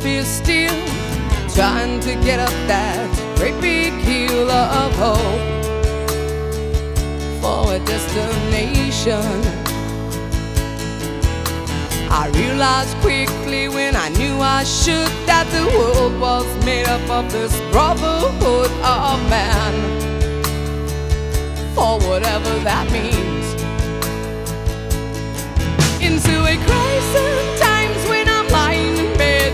is still trying to get up that great big hill of hope for a destination. I realized quickly when I knew I should that the world was made up of this brotherhood of man, for whatever that means. Into a crowd